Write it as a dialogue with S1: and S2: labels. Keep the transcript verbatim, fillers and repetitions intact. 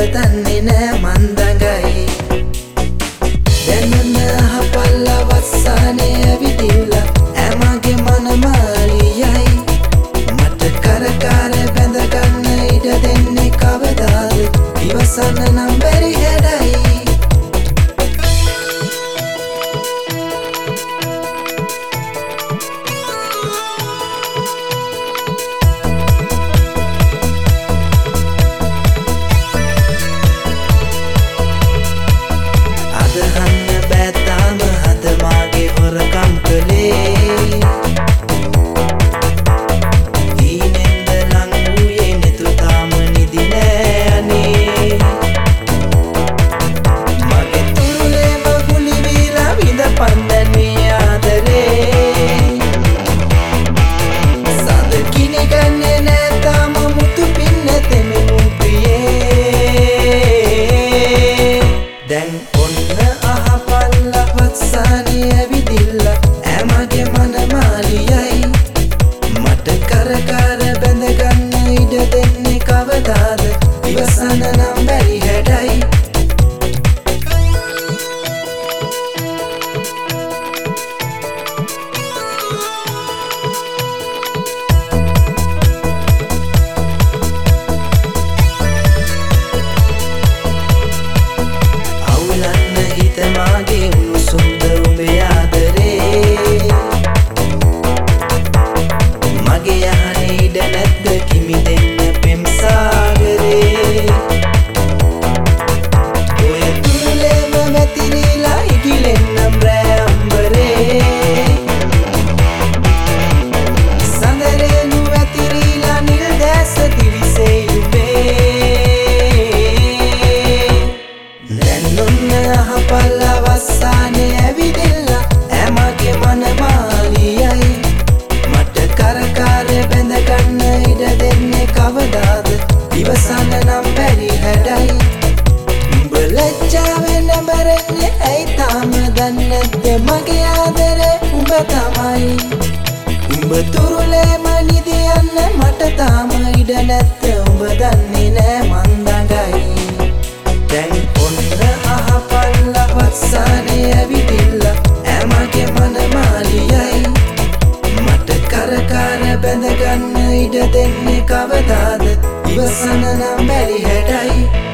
S1: දන්නේ නෑ මන් දඟයි දැනන අහපල්ල වස්සානේ ඇවිදිල්ලා ඇමගේ මනමාලියයි මට කරකාර බැඳගන්න ඉඩ දෙන්නේ කවදාද ඉවසන්න නම් බැරි හැඩයි දැන් ඔන්න අහපල්ල වත්සානේ ඇවිදිල්ලා ඇමගේ මනමාලියයි මට කරකාර බැඳගන්න ඉඩ දෙන්නේ කවදාද ඉවසන්න නම් බැරි හැඩයි හිතමාගේ උණුසුම්ද උඹේ ආදරේ මගේ යහනේ ඉඩ නැද්ද කිමි දෙන්න පෙම් සාගරේ ඔය තුරුලේම වැතිරිලා ඉගිලෙන්නම් රෑ අම්බරේ සඳරේනු වැතිරිලා නිල් දැස දිලිසේ අහපල්ල වස්සානේ ඇවිදිල්ලා ඇමගේ මනමාලියයි මට කරකාර බැඳගන්න ඉඩ දෙන්නේ කවදාද ඉවසන්න නම් බැරි හැඩයි උඹ ලැජ්ජාවෙන් නැඹරෙන්නේ ඇයි තාම දන්නේ නැද්ද මගේ ආදරේ උඹ තමයි උඹ තුරුලේම නිදියන්න මට තාම ඉඩ නැත්ද උඹ දන්නේ නෑ මන් දඟයි දැන් ඔන්න අහපල්ල වත්සානේ ඇවිදිල්ලා ඇමගේ මනමාලියයි මට කරකාර බැඳගන්න ඉඩ දෙන්නේ කවදාද ඉවසන්න නම් බැරි හැඩයි